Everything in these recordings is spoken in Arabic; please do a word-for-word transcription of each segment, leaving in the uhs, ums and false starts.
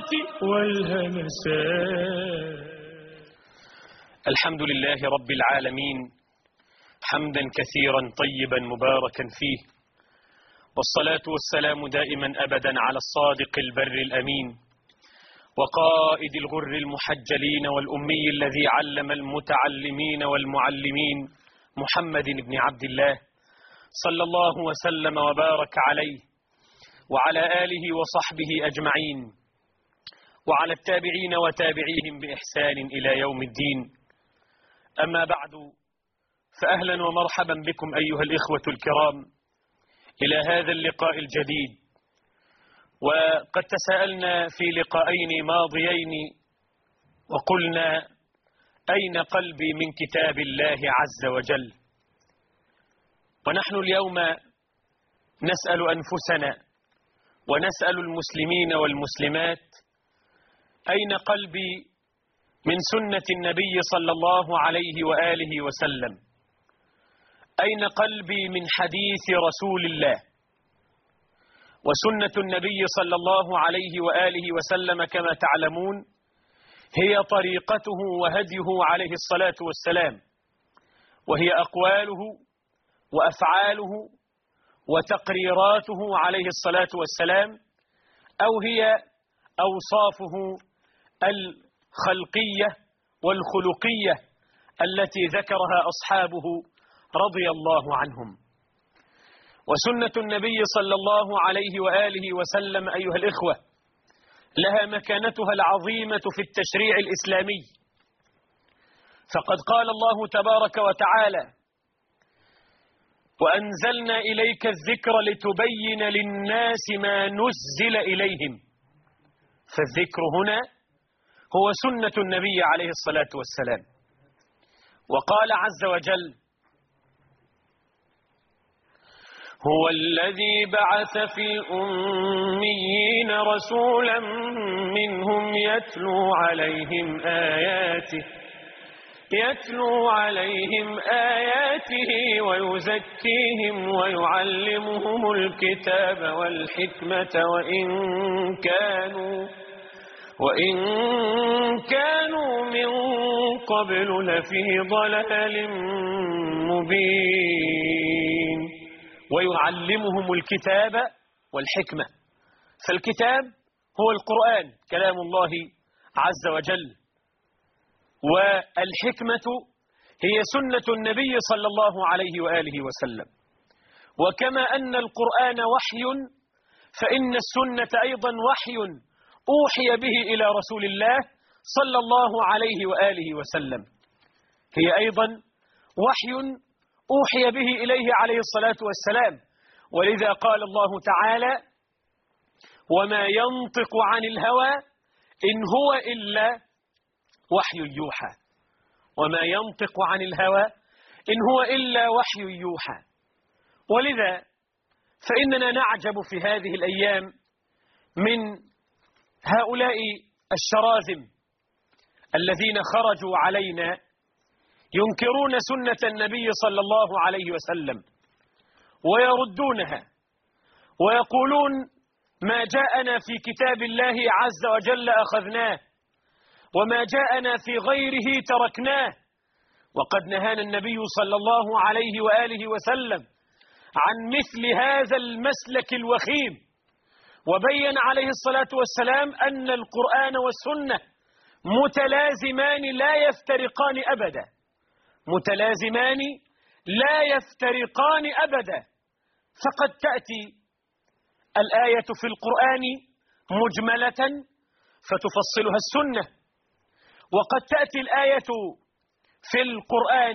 والهمسات. الحمد لله رب العالمين، حمدا كثيرا طيبا مباركا فيه، والصلاة والسلام دائما أبدا على الصادق البر الأمين وقائد الغر المحجلين والأمي الذي علم المتعلمين والمعلمين محمد بن عبد الله صلى الله وسلم وبارك عليه وعلى آله وصحبه أجمعين وعلى التابعين وتابعيهم بإحسان إلى يوم الدين. أما بعد، فأهلا ومرحبا بكم أيها الإخوة الكرام إلى هذا اللقاء الجديد. وقد تساءلنا في لقاءين ماضيين وقلنا أين قلبي من كتاب الله عز وجل، ونحن اليوم نسأل أنفسنا ونسأل المسلمين والمسلمات أين قلبي من سنة النبي صلى الله عليه وآله وسلم، أين قلبي من حديث رسول الله. وسنة النبي صلى الله عليه وآله وسلم كما تعلمون هي طريقته وهديه عليه الصلاة والسلام، وهي أقواله وأفعاله وتقريراته عليه الصلاة والسلام، أو هي أوصافه الخلقية والخلقية التي ذكرها أصحابه رضي الله عنهم. وسنة النبي صلى الله عليه وآله وسلم أيها الإخوة لها مكانتها العظيمة في التشريع الإسلامي، فقد قال الله تبارك وتعالى: وأنزلنا إليك الذكر لتبين للناس ما نزل إليهم. فالذكر هنا هو سنة النبي عليه الصلاة والسلام. وقال عز وجل: هو الذي بعث في الأميين رسولا منهم يتلو عليهم آياته يتلو عليهم آياته ويزكيهم ويعلمهم الكتاب والحكمة وإن كانوا وإن كانوا من قبل لفي ضلال مبين. ويعلمهم الكتاب والحكمة، فالكتاب هو القرآن كلام الله عز وجل، والحكمة هي سنة النبي صلى الله عليه وآله وسلم. وكما أن القرآن وحي فإن السنة أيضا وحي أوحي به إلى رسول الله صلى الله عليه وآله وسلم، هي أيضا وحي أوحي به إليه عليه الصلاة والسلام. ولذا قال الله تعالى: وما ينطق عن الهوى إن هو إلا وحي يوحى. وما ينطق عن الهوى إن هو إلا وحي يوحى. ولذا فإننا نعجب في هذه الأيام من هؤلاء الشراذم الذين خرجوا علينا ينكرون سنة النبي صلى الله عليه وسلم ويردونها ويقولون: ما جاءنا في كتاب الله عز وجل أخذناه، وما جاءنا في غيره تركناه. وقد نهانا النبي صلى الله عليه وآله وسلم عن مثل هذا المسلك الوخيم، وبين عليه الصلاة والسلام أن القرآن والسنة متلازمان لا يفترقان أبدا، متلازمان لا يفترقان أبدا. فقد تأتي الآية في القرآن مجملة فتفصلها السنة، وقد تأتي الآية في القرآن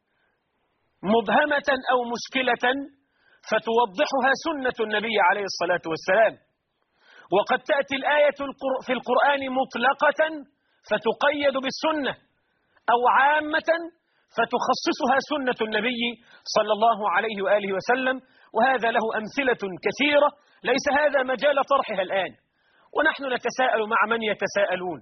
مبهمة أو مشكلة فتوضحها سنة النبي عليه الصلاة والسلام، وقد تأتي الآية في القرآن مطلقة فتقيد بالسنة، أو عامة فتخصصها سنة النبي صلى الله عليه وآله وسلم. وهذا له أمثلة كثيرة، ليس هذا مجال طرحها الآن. ونحن نتساءل مع من يتساءلون: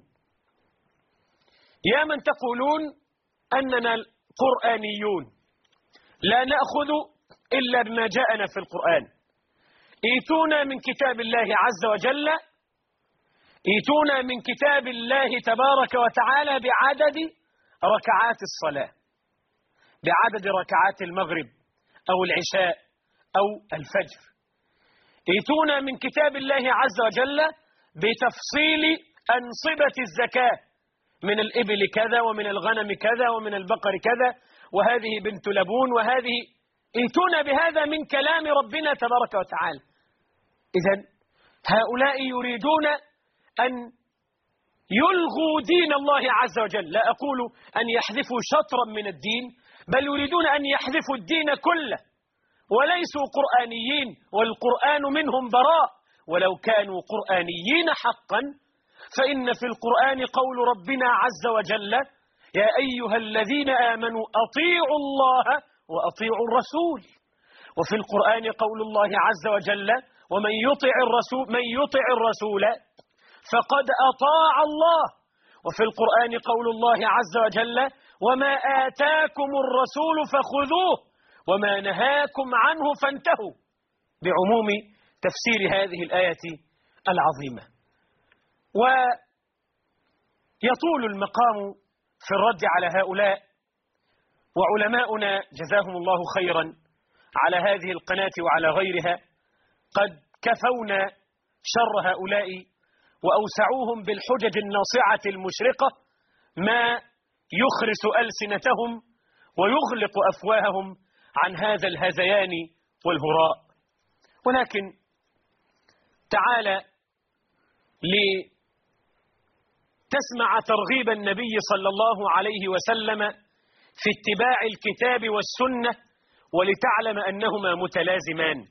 يا من تقولون أننا قرآنيون لا نأخذ إلا بما جاءنا في القرآن، ائتونا من كتاب الله عز وجل ائتونا من كتاب الله تبارك وتعالى بعدد ركعات الصلاة، بعدد ركعات المغرب أو العشاء أو الفجر. ائتونا من كتاب الله عز وجل بتفصيل أنصبة الزكاة، من الإبل كذا ومن الغنم كذا ومن البقر كذا، وهذه بنت لبون وهذه. ائتونا بهذا من كلام ربنا تبارك وتعالى. إذن هؤلاء يريدون أن يلغوا دين الله عز وجل، لا أقول أن يحذفوا شطرا من الدين، بل يريدون أن يحذفوا الدين كله، وليسوا قرآنيين، والقرآن منهم براء. ولو كانوا قرآنيين حقا فإن في القرآن قول ربنا عز وجل: يا أيها الذين آمنوا أطيعوا الله وأطيعوا الرسول. وفي القرآن قول الله عز وجل: ومن يطع الرسول من يطع الرسول فقد أطاع الله. وفي القرآن قول الله عز وجل: وما آتاكم الرسول فخذوه وما نهاكم عنه فانتهوا، بعموم تفسير هذه الآية العظيمة. ويطول المقام في الرد على هؤلاء، وعلماؤنا جزاهم الله خيرا على هذه القناة وعلى غيرها قد كفونا شر هؤلاء وأوسعوهم بالحجج الناصعة المشرقة ما يخرس ألسنتهم ويغلق أفواههم عن هذا الهذيان والهراء. ولكن تعالى لتسمع ترغيب النبي صلى الله عليه وسلم في اتباع الكتاب والسنة، ولتعلم أنهما متلازمان.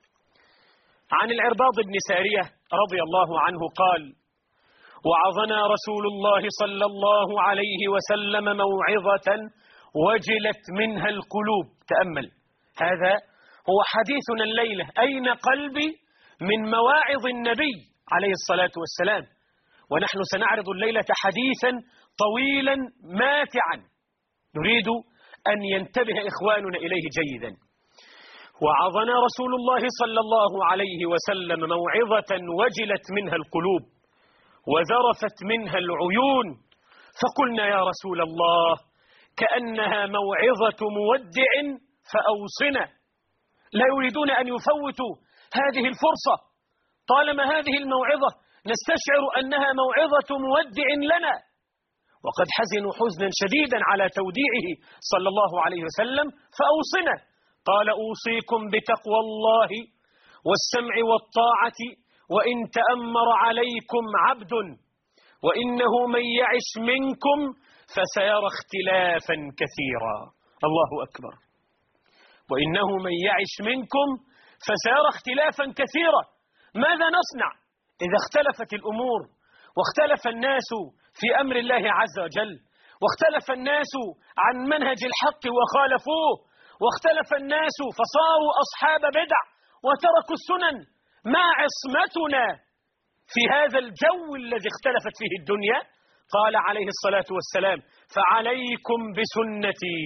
عن العرباض بن سارية رضي الله عنه قال: وعظنا رسول الله صلى الله عليه وسلم موعظة وجلت منها القلوب. تأمل، هذا هو حديثنا الليلة. أين قلبي من مواعظ النبي عليه الصلاة والسلام؟ ونحن سنعرض الليلة حديثا طويلا ماتعا نريد أن ينتبه إخواننا إليه جيدا. وعظنا رسول الله صلى الله عليه وسلم موعظة وجلت منها القلوب وذرفت منها العيون، فقلنا: يا رسول الله، كأنها موعظة مودع فأوصنا. لا يريدون أن يفوتوا هذه الفرصة، طالما هذه الموعظة نستشعر أنها موعظة مودع لنا، وقد حزنوا حزنا شديدا على توديعه صلى الله عليه وسلم، فأوصنا. قال: أوصيكم بتقوى الله والسمع والطاعة وإن تأمر عليكم عبد، وإنه من يعش منكم فسيرى اختلافا كثيرا. الله أكبر. وإنه من يعش منكم فسيرى اختلافا كثيرا. ماذا نصنع إذا اختلفت الأمور واختلف الناس في أمر الله عز وجل، واختلف الناس عن منهج الحق وخالفوه، واختلف الناس فصاروا أصحاب بدع وتركوا السنن؟ ما عصمتنا في هذا الجو الذي اختلفت فيه الدنيا؟ قال عليه الصلاة والسلام: فعليكم بسنتي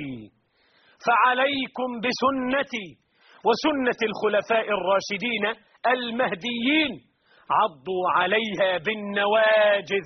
فعليكم بسنتي وسنة الخلفاء الراشدين المهديين، عضوا عليها بالنواجذ،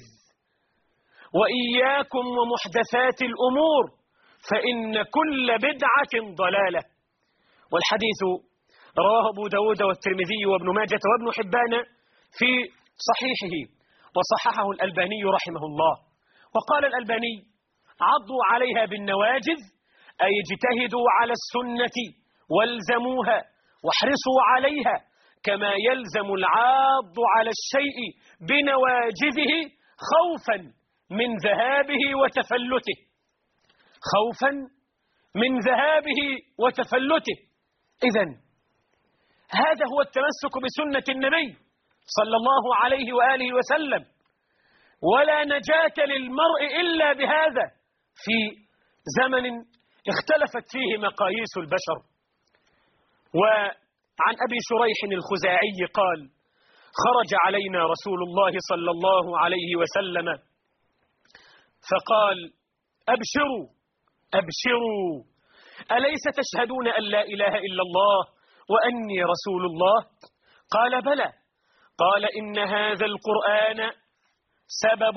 وإياكم ومحدثات الأمور فإن كل بدعة ضلالة. والحديث رواه أبو داود والترمذي وابن ماجة وابن حبان في صحيحه، وصححه الألباني رحمه الله. وقال الألباني: عضوا عليها بالنواجذ، أي اجتهدوا على السنة والزموها واحرصوا عليها، كما يلزم العاض على الشيء بنواجذه خوفا من ذهابه وتفلته، خوفا من ذهابه وتفلته. إذن هذا هو التمسك بسنة النبي صلى الله عليه وآله وسلم، ولا نجاة للمرء إلا بهذا في زمن اختلفت فيه مقاييس البشر. وعن أبي شريح الخزاعي قال: خرج علينا رسول الله صلى الله عليه وسلم فقال: أبشروا أبشروا، أليس تشهدون أن لا إله إلا الله وأني رسول الله؟ قال: بلى. قال: إن هذا القرآن سبب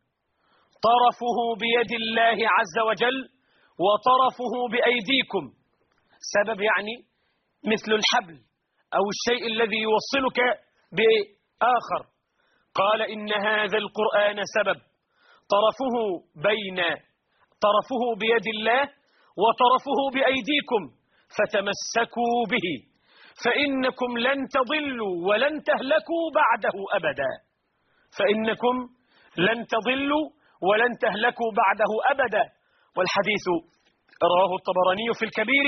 طرفه بيد الله عز وجل وطرفه بأيديكم. سبب يعني مثل الحبل أو الشيء الذي يوصلك بآخر. قال إن هذا القرآن سبب طرفه بين طرفه بيد الله وطرفه بأيديكم فتمسكوا به فإنكم لن تضلوا ولن تهلكوا بعده أبدا. فإنكم لن تضلوا ولن تهلكوا بعده أبدا. والحديث رواه الطبراني في الكبير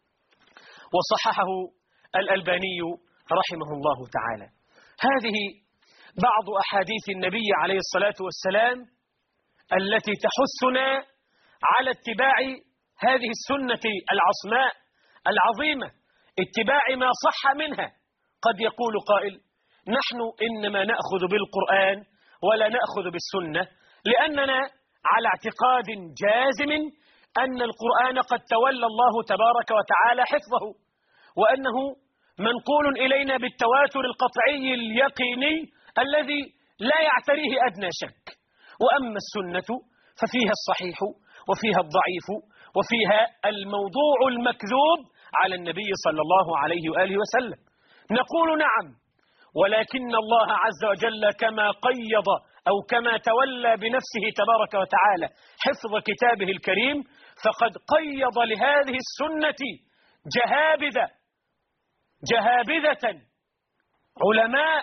وصححه الألباني رحمه الله تعالى. هذه بعض أحاديث النبي عليه الصلاة والسلام التي تحثنا على اتباع هذه السنة العصماء العظيمة، اتباع ما صح منها. قد يقول قائل: نحن إنما نأخذ بالقرآن ولا نأخذ بالسنة لأننا على اعتقاد جازم أن القرآن قد تولى الله تبارك وتعالى حفظه، وأنه منقول إلينا بالتواتر القطعي اليقيني الذي لا يعتريه أدنى شك. وأما السنة ففيها الصحيح وفيها الضعيف وفيها الموضوع المكذوب على النبي صلى الله عليه وآله وسلم. نقول نعم، ولكن الله عز وجل كما قيض أو كما تولى بنفسه تبارك وتعالى حفظ كتابه الكريم فقد قيض لهذه السنة جهابذة جهابذة علماء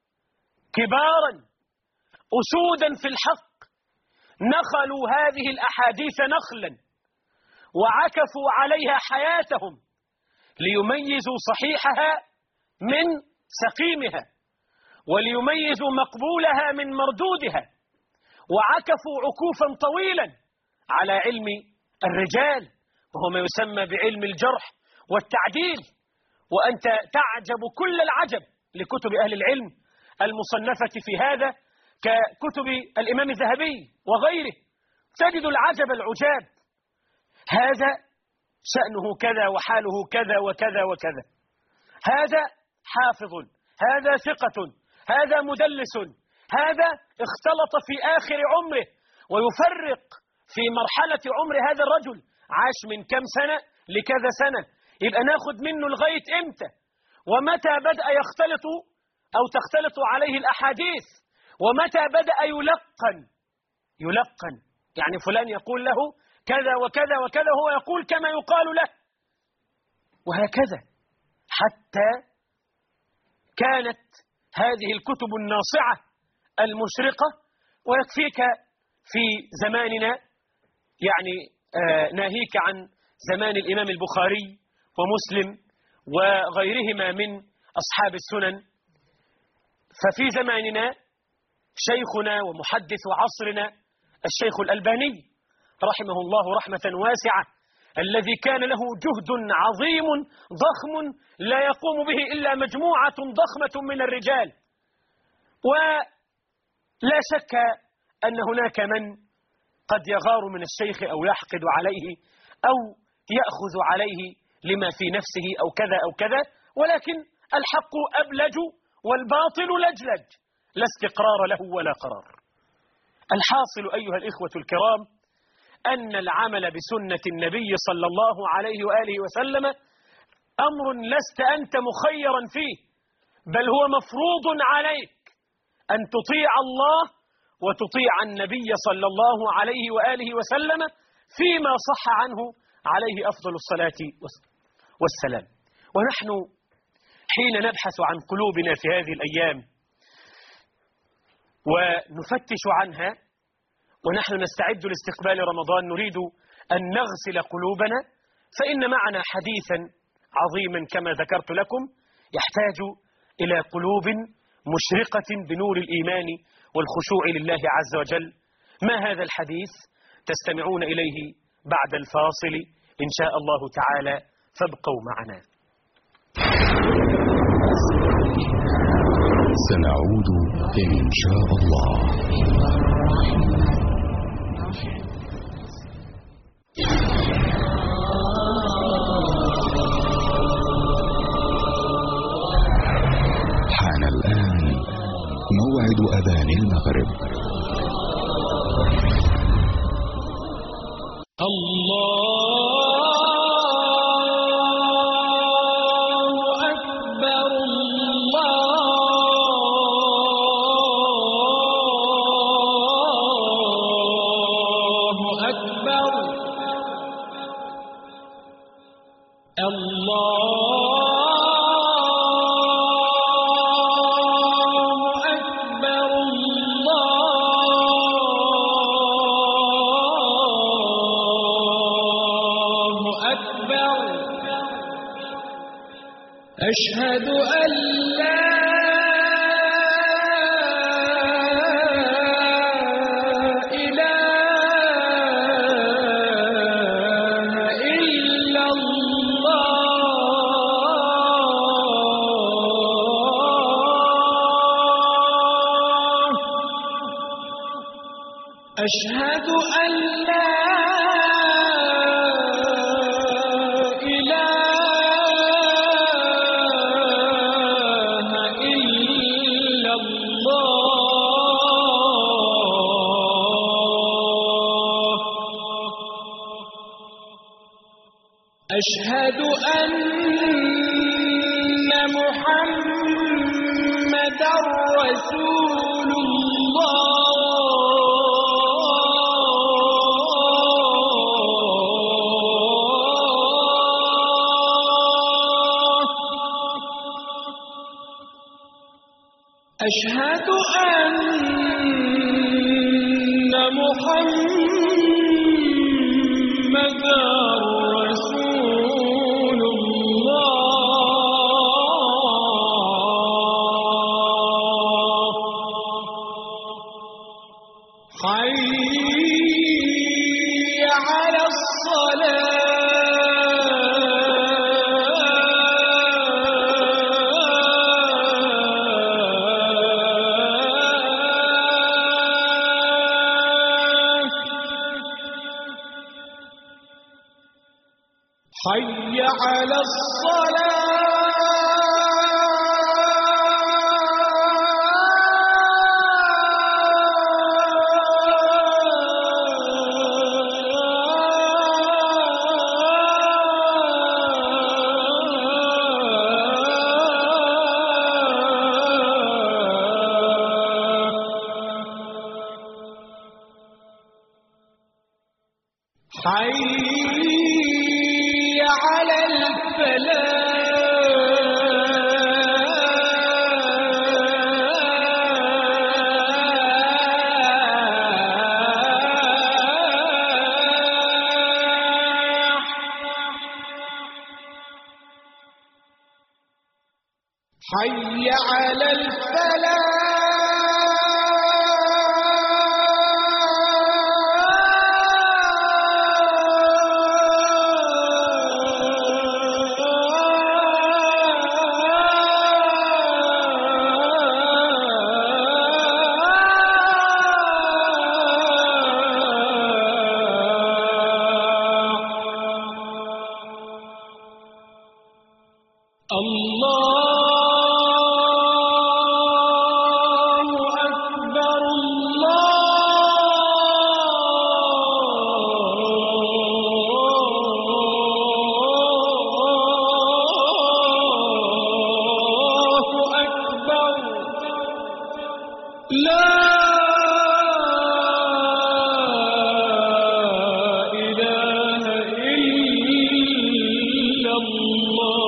كبارا أسودا في الحق نخلوا هذه الأحاديث نخلا وعكفوا عليها حياتهم ليميزوا صحيحها من سقيمها وليميزوا مقبولها من مردودها، وعكفوا عكوفا طويلا على علم الرجال وهو ما يسمى بعلم الجرح والتعديل. وأنت تعجب كل العجب لكتب أهل العلم المصنفة في هذا ككتب الإمام الذهبي وغيره، تجد العجب العجاب. هذا شأنه كذا وحاله كذا وكذا وكذا، هذا حافظ، هذا ثقة، هذا مدلس، هذا اختلط في آخر عمره. ويفرق في مرحلة عمر هذا الرجل، عاش من كم سنة لكذا سنة، يبقى ناخد منه لغاية امتى، ومتى بدأ يختلط أو تختلط عليه الأحاديث، ومتى بدأ يلقن يلقن يعني فلان يقول له كذا وكذا وكذا، هو يقول كما يقال له، وهكذا حتى كانت هذه الكتب الناصعة المشرقة. ويكفيك في زماننا يعني آه ناهيك عن زمان الإمام البخاري ومسلم وغيرهما من أصحاب السنن، ففي زماننا شيخنا ومحدث عصرنا الشيخ الألباني رحمه الله رحمة واسعة، الذي كان له جهد عظيم ضخم لا يقوم به إلا مجموعة ضخمة من الرجال. ولا شك أن هناك من قد يغار من الشيخ أو يحقد عليه أو يأخذ عليه لما في نفسه أو كذا أو كذا، ولكن الحق أبلج والباطل لجلج، لا استقرار له ولا قرار. الحاصل أيها الإخوة الكرام أن العمل بسنة النبي صلى الله عليه وآله وسلم أمر لست أنت مخيرا فيه، بل هو مفروض عليك أن تطيع الله وتطيع النبي صلى الله عليه وآله وسلم فيما صح عنه عليه أفضل الصلاة والسلام. ونحن حين نبحث عن قلوبنا في هذه الأيام ونفتش عنها ونحن نستعد لاستقبال رمضان نريد أن نغسل قلوبنا، فإن معنا حديثا عظيما كما ذكرت لكم يحتاج إلى قلوب مشرقة بنور الإيمان والخشوع لله عز وجل. ما هذا الحديث؟ تستمعون إليه بعد الفاصل إن شاء الله تعالى، فابقوا معنا. سنعود إن شاء الله. حان الآن موعد أذان المغرب. أشهد أن لا إله إلا الله أشهد أن لا أشهد أن محمدًا رسول الله أشهد أن محمدًا رسول حي على الصلاة حي على حي على الفلاح حي على الفلاح الله أكبر الله أكبر لا إله إلا الله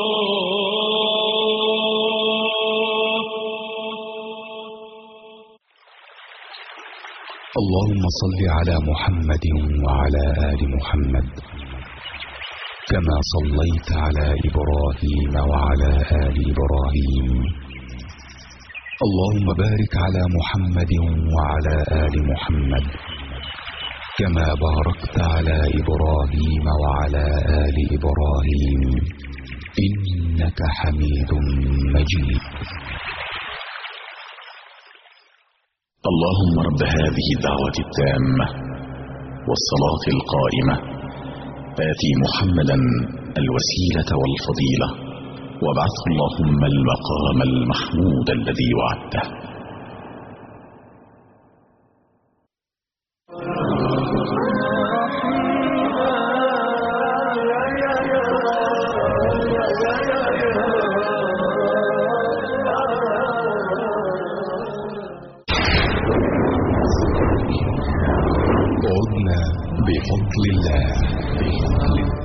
اللهم صل على محمد وعلى آل محمد كما صليت على إبراهيم وعلى آل إبراهيم اللهم بارك على محمد وعلى آل محمد كما باركت على إبراهيم وعلى آل إبراهيم إنك حميد مجيد. اللهم رب هذه الدعوة التامة والصلاة القائمة آتي محمدا الوسيلة والفضيلة وابعثه اللهم المقام المحمود الذي وعدته. بفضل الله. بفضل الله.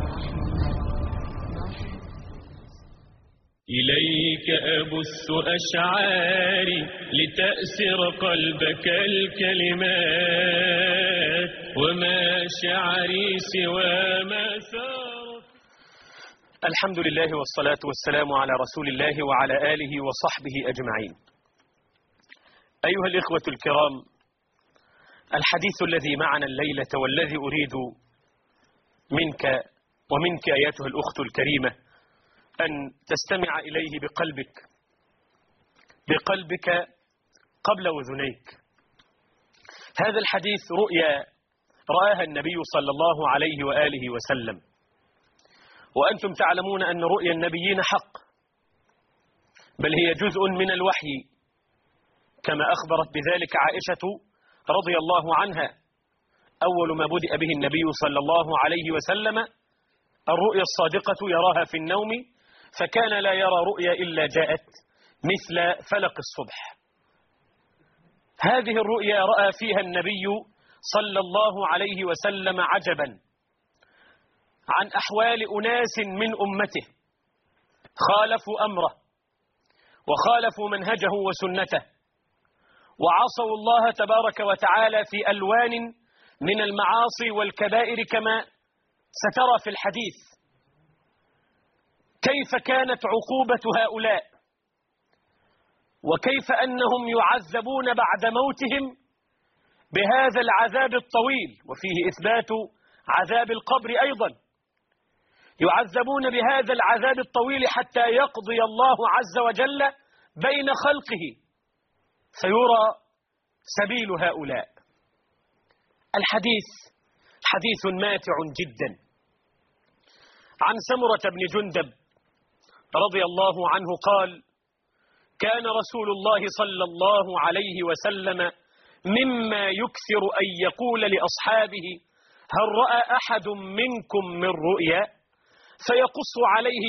إليك أبث أشعاري لتأسر قلبك الكلمات، وما شعري سوى ما سار. الحمد لله والصلاة والسلام على رسول الله وعلى آله وصحبه أجمعين. أيها الإخوة الكرام، الحديث الذي معنا الليلة والذي أريد منك ومنك أيتها الأخت الكريمة أن تستمع إليه بقلبك بقلبك قبل أذنيك. هذا الحديث رؤيا رآها النبي صلى الله عليه وآله وسلم، وأنتم تعلمون أن رؤيا النبيين حق، بل هي جزء من الوحي، كما أخبرت بذلك عائشة رضي الله عنها. أول ما بدأ به النبي صلى الله عليه وسلم الرؤيا الصادقة يراها في النوم، فكان لا يرى رؤيا إلا جاءت مثل فلق الصبح. هذه الرؤيا رأى فيها النبي صلى الله عليه وسلم عجبا عن أحوال أناس من أمته خالفوا أمره وخالفوا منهجه وسنته، وعصوا الله تبارك وتعالى في ألوان من المعاصي والكبائر كما سترى في الحديث. كيف كانت عقوبة هؤلاء، وكيف أنهم يعذبون بعد موتهم بهذا العذاب الطويل، وفيه إثبات عذاب القبر أيضا. يعذبون بهذا العذاب الطويل حتى يقضي الله عز وجل بين خلقه فيرى سبيل هؤلاء. الحديث حديث ماتع جدا عن سمرة بن جندب رضي الله عنه قال: كان رسول الله صلى الله عليه وسلم مما يكثر أن يقول لأصحابه: هل رأى أحد منكم من رؤيا؟ فيقص عليه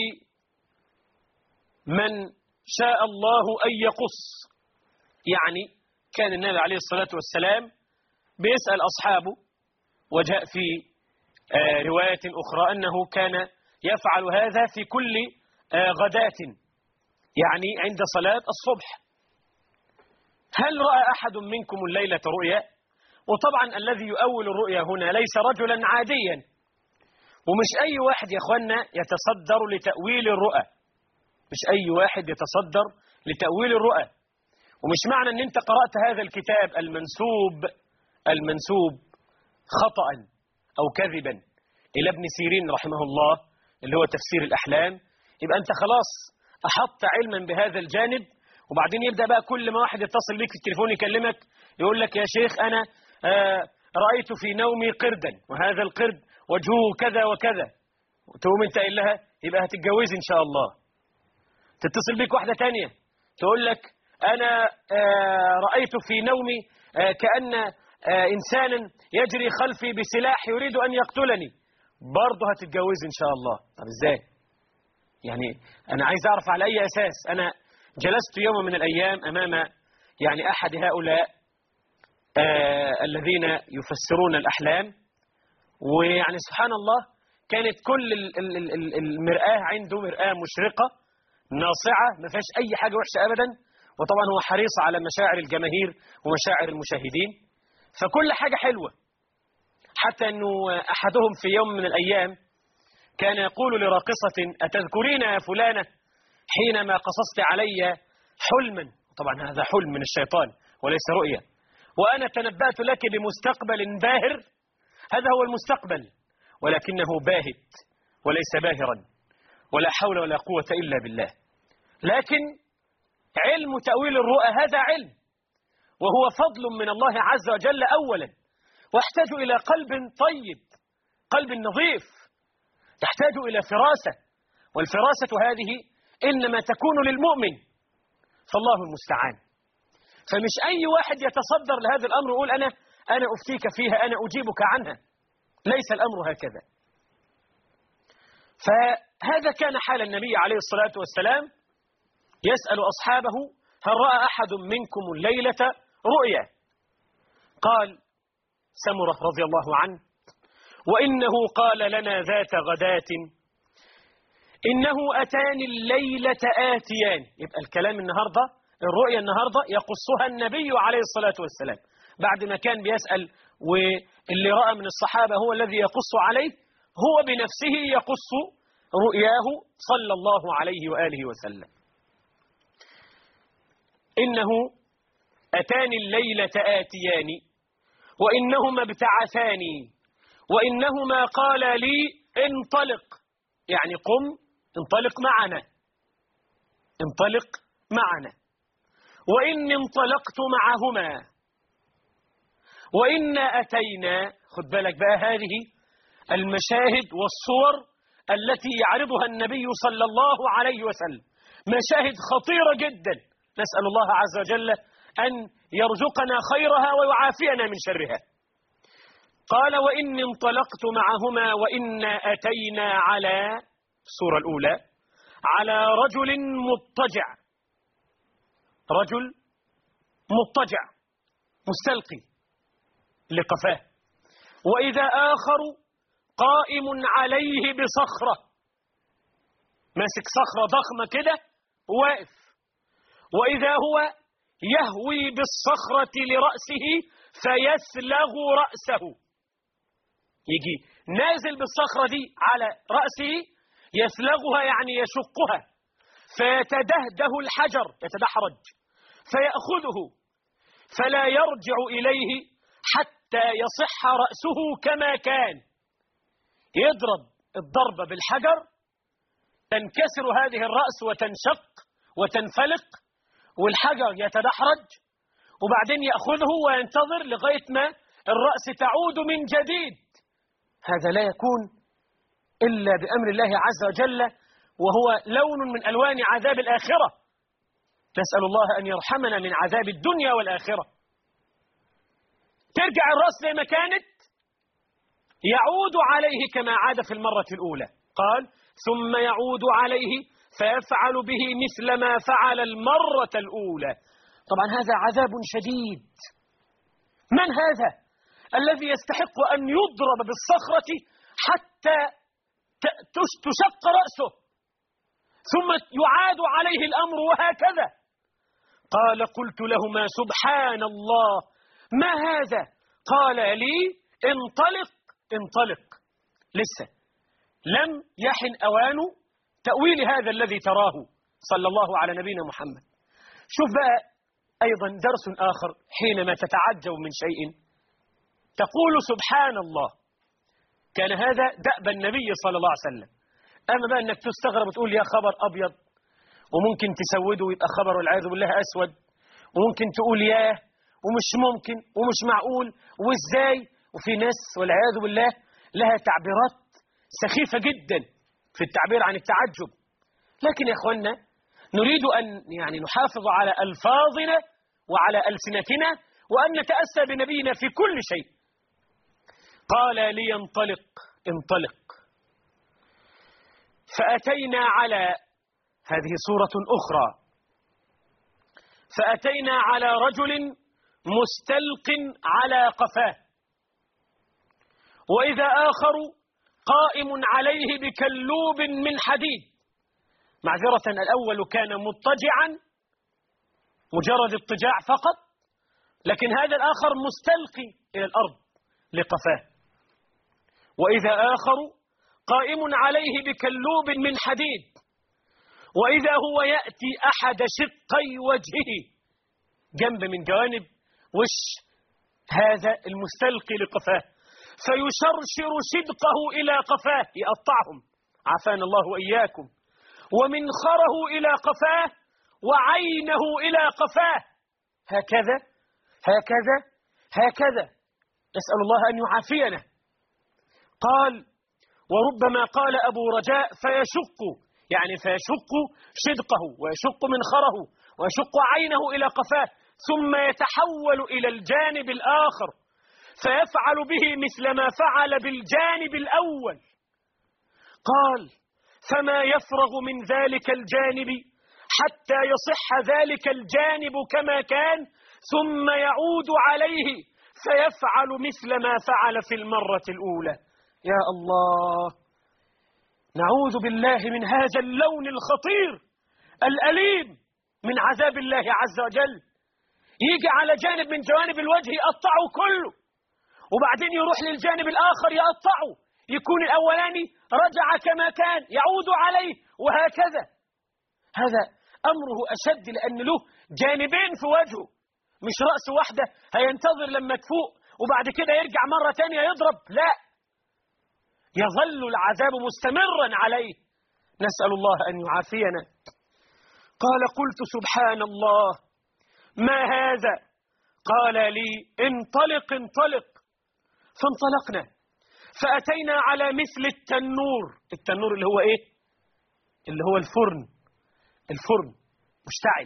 من شاء الله أن يقص. يعني كان النبي عليه الصلاة والسلام بيسأل أصحابه، وجاء في رواية أخرى أنه كان يفعل هذا في كل غداة، يعني عند صلاة الصبح: هل رأى أحد منكم الليلة رؤيا؟ وطبعا الذي يؤول الرؤيا هنا ليس رجلا عاديا، ومش أي واحد يا أخوانا يتصدر لتأويل الرؤى، مش أي واحد يتصدر لتأويل الرؤى. ومش معنى أن أنت قرأت هذا الكتاب المنسوب المنسوب خطأ أو كذبا إلى ابن سيرين رحمه الله اللي هو تفسير الأحلام، يبقى أنت خلاص أحطت علما بهذا الجانب، وبعدين يبدأ بقى كل ما واحد يتصل بيك في التليفون يكلمك يقول لك: يا شيخ أنا آه رأيت في نومي قردا، وهذا القرد وجهه كذا وكذا، تقوم أنت قايل لها يبقى هتتجوزي إن شاء الله. تتصل بيك واحدة تانية تقول لك: أنا آه رأيت في نومي آه كأن آه إنسانا يجري خلفي بسلاح يريد أن يقتلني، برضه هتتجوزي إن شاء الله. طب إزاي؟ يعني أنا عايز أعرف على أي أساس. أنا جلست يوم من الأيام أمام يعني أحد هؤلاء آه الذين يفسرون الأحلام، ويعني سبحان الله كانت كل المرآة عنده مرآة مشرقة ناصعة ما فيهاش أي حاجة وحشة أبدا، وطبعا هو حريص على مشاعر الجماهير ومشاعر المشاهدين، فكل حاجة حلوة. حتى أنه أحدهم في يوم من الأيام كان يقول لراقصة: أتذكرين يا فلانة حينما قصصت علي حلما؟ طبعا هذا حلم من الشيطان وليس رؤيا، وأنا تنبأت لك بمستقبل باهر. هذا هو المستقبل، ولكنه باهت وليس باهرا، ولا حول ولا قوة إلا بالله. لكن علم تأويل الرؤى هذا علم، وهو فضل من الله عز وجل أولا، واحتاج إلى قلب طيب، قلب نظيف، تحتاج إلى فراسة، والفراسة هذه إنما تكون للمؤمن، فالله المستعان. فمش أي واحد يتصدر لهذا الأمر ويقول أنا أنا أفتيك فيها، أنا أجيبك عنها، ليس الأمر هكذا. فهذا كان حال النبي عليه الصلاة والسلام، يسأل أصحابه: هل رأى أحد منكم الليلة رؤيا؟ قال سمرة رضي الله عنه: وإنه قال لنا ذات غداة إنه أتاني الليلة آتيان. يبقى الكلام النهاردة، الرؤية النهاردة يقصها النبي عليه الصلاة والسلام بعد ما كان بيسأل، واللي رأى من الصحابة هو الذي يقص عليه، هو بنفسه يقص رؤياه صلى الله عليه وآله وسلم. إنه أتاني الليلة آتيان وإنهما ابتعثاني وإنهما قال لي انطلق، يعني قم انطلق معنا، انطلق معنا. وإني انطلقت معهما وإنا أتينا. خد بالك بقى، هذه المشاهد والصور التي يعرضها النبي صلى الله عليه وسلم مشاهد خطيرة جدا، نسأل الله عز وجل أن يرزقنا خيرها ويعافينا من شرها. قال وإني انطلقت معهما وإنا أتينا على الصورة الأولى على رجل مضطجع، رجل مضطجع مستلقي لقفاه، وإذا آخر قائم عليه بصخرة، ماسك صخرة ضخمة كده واقف، وإذا هو يهوي بالصخرة لرأسه فيسلغ رأسه، يجي نازل بالصخرة دي على رأسه يسلغها يعني يشقها، فيتدهده الحجر يتدحرج فيأخذه فلا يرجع إليه حتى يصح رأسه كما كان. يضرب الضربة بالحجر تنكسر هذه الرأس وتنشق وتنفلق والحجر يتدحرج، وبعدين يأخذه وينتظر لغاية ما الرأس تعود من جديد. هذا لا يكون إلا بأمر الله عز وجل، وهو لون من ألوان عذاب الآخرة. نسأل الله أن يرحمنا من عذاب الدنيا والآخرة. ترجع الرأس زي ما كانت، يعود عليه كما عاد في المرة الأولى. قال ثم يعود عليه فيفعل به مثل ما فعل المرة الأولى. طبعا هذا عذاب شديد. من هذا الذي يستحق أن يضرب بالصخرة حتى تشق رأسه ثم يعاد عليه الأمر وهكذا؟ قال قلت لهما سبحان الله ما هذا؟ قال لي انطلق انطلق. لسه لم يحن أوان تأويل هذا الذي تراه صلى الله على نبينا محمد. شوف بقى أيضا درس آخر، حينما تتعجب من شيء تقول سبحان الله. كان هذا دأب النبي صلى الله عليه وسلم. أما بقى أنك تستغرب وتقول يا خبر أبيض، وممكن تسوده ويبقى خبر والعياذ بالله أسود، وممكن تقول ياه ومش ممكن ومش معقول وإزاي، وفي ناس والعياذ بالله لها تعبيرات سخيفة جدا في التعبير عن التعجب. لكن يا أخوانا نريد أن يعني نحافظ على ألفاظنا وعلى ألسنتنا وأن نتأسى بنبينا في كل شيء. قال لي انطلق انطلق. فأتينا على هذه صورة أخرى، فأتينا على رجل مستلق على قفاه، وإذا آخر قائم عليه بكلوب من حديد. معذرة الأول كان مضطجعا مجرد اضطجاع فقط، لكن هذا الآخر مستلقي إلى الأرض لقفاه، وإذا آخر قائم عليه بكلوب من حديد، وإذا هو يأتي أحد شقي وجهه، جنب من جوانب وش هذا المستلقي لقفاه، فيشرشر شدقه إلى قفاه يقطعهم عافانا الله وإياكم، ومنخره إلى قفاه وعينه إلى قفاه، هكذا هكذا هكذا. نسأل الله أن يعافينا. قال وربما قال أبو رجاء فيشق، يعني فيشق شدقه ويشق منخره ويشق عينه إلى قفاه، ثم يتحول إلى الجانب الآخر فيفعل به مثل ما فعل بالجانب الأول. قال فما يفرغ من ذلك الجانب حتى يصح ذلك الجانب كما كان، ثم يعود عليه فيفعل مثل ما فعل في المرة الأولى. يا الله، نعوذ بالله من هذا اللون الخطير الأليم من عذاب الله عز وجل. يجي على جانب من جوانب الوجه يقطعه كله، وبعدين يروح للجانب الآخر يقطعه، يكون الأولاني رجع كما كان يعود عليه، وهكذا. هذا أمره أشد، لأن له جانبين في وجهه، مش رأس واحدة هينتظر لما تفوق وبعد كده يرجع مرة تانية يضرب، لا، يظل العذاب مستمرا عليه، نسأل الله أن يعافينا. قال قلت سبحان الله ما هذا؟ قال لي انطلق انطلق. فانطلقنا فأتينا على مثل التنور. التنور اللي هو ايه؟ اللي هو الفرن، الفرن مشتعل.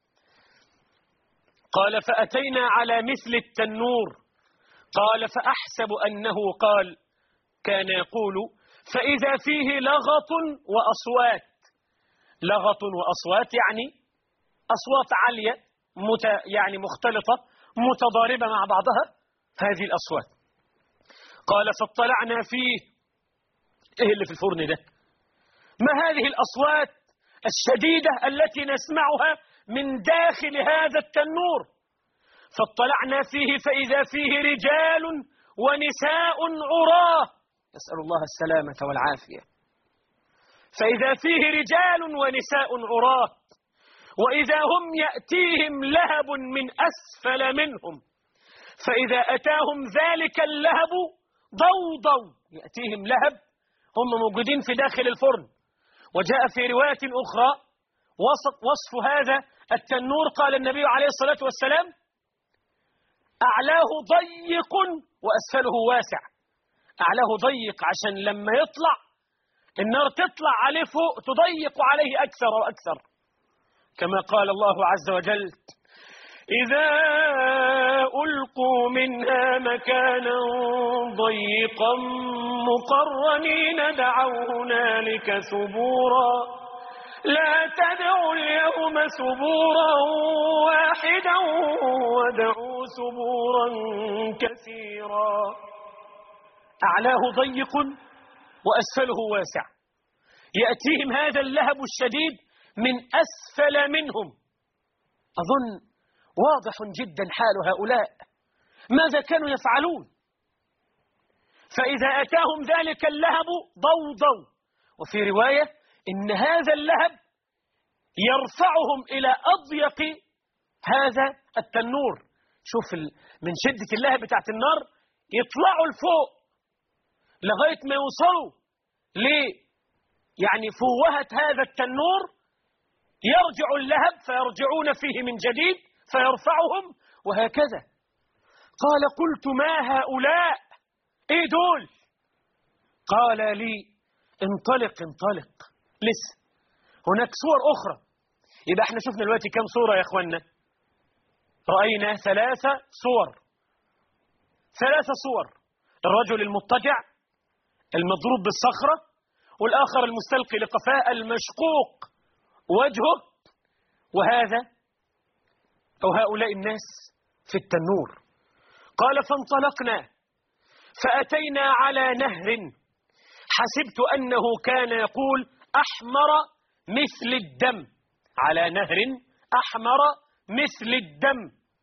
قال فأتينا على مثل التنور. قال فأحسب أنه قال، كان يقول فإذا فيه لغط وأصوات. لغط وأصوات يعني أصوات عالية مت يعني مختلطة متضاربة مع بعضها، هذه الأصوات. قال فاطلعنا فيه، إيه اللي في الفرن ده؟ ما هذه الأصوات الشديدة التي نسمعها من داخل هذا التنور؟ فاطلعنا فيه فإذا فيه رجال ونساء عراه، نسأل الله السلامة والعافية. فإذا فيه رجال ونساء عراه، وإذا هم يأتيهم لهب من أسفل منهم، فإذا أتاهم ذلك اللهب ضوضوا. يأتيهم لهب، هم موجودين في داخل الفرن. وجاء في رواية أخرى وصف هذا التنور، قال النبي عليه الصلاة والسلام أعلاه ضيق وأسفله واسع. أعلاه ضيق عشان لما يطلع النار تطلع عليه فوق تضيق عليه أكثر وأكثر، كما قال الله عز وجل إذا ألقوا منها مكانا ضيقا مقرنين دعوا هنالك ثبورا لا تدعوا اليوم ثبورا واحدا ودعوا ثبورا كثيرا. أعلاه ضيق وأسفله واسع، يأتيهم هذا اللهب الشديد من أسفل منهم. أظن واضح جدا حال هؤلاء، ماذا كانوا يفعلون؟ فإذا أتاهم ذلك اللهب ضوضوا. وفي رواية إن هذا اللهب يرفعهم إلى أضيق هذا التنور. شوف من شدة اللهب بتاعت النار يطلعوا لفوق لغاية ما يوصلوا ليه يعني فوهة هذا التنور، يرجع اللهب فيرجعون فيه من جديد فيرفعهم، وهكذا. قال قلت ما هؤلاء؟ ايه دول؟ قال لي انطلق انطلق، لسه هناك صور أخرى. يبقى احنا شفنا دلوقتي كم صورة يا اخوانا؟ رأينا ثلاثة صور، ثلاثة صور: الرجل المضطجع المضروب بالصخرة، والآخر المستلقي لقفاء المشقوق وجهه، وهذا أو هؤلاء الناس في التنور. قال فانطلقنا فأتينا على نهر حسبت أنه كان يقول أحمر مثل الدم، على نهر أحمر مثل الدم.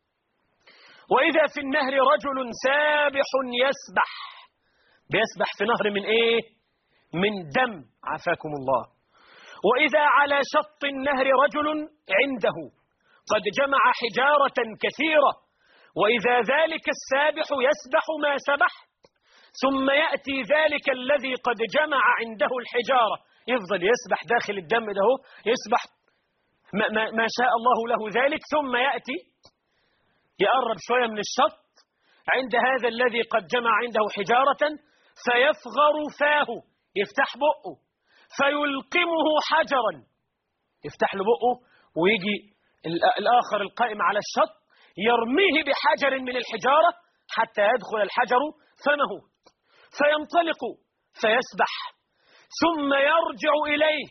وإذا في النهر رجل سابح يسبح، بيسبح في نهر من إيه؟ من دم، عافاكم الله. وإذا على شط النهر رجل عنده قد جمع حجارة كثيرة، وإذا ذلك السابح يسبح ما سبح، ثم يأتي ذلك الذي قد جمع عنده الحجارة يفضل يسبح داخل الدم ده، يسبح ما, ما, ما شاء الله له ذلك، ثم يأتي يقرب شوية من الشط عند هذا الذي قد جمع عنده حجارة فيفغر فاه، يفتح بقه فيلقمه حجرا، يفتح له بقه ويجي الآخر القائم على الشط يرميه بحجر من الحجارة حتى يدخل الحجر فمه، فينطلق فيسبح ثم يرجع إليه،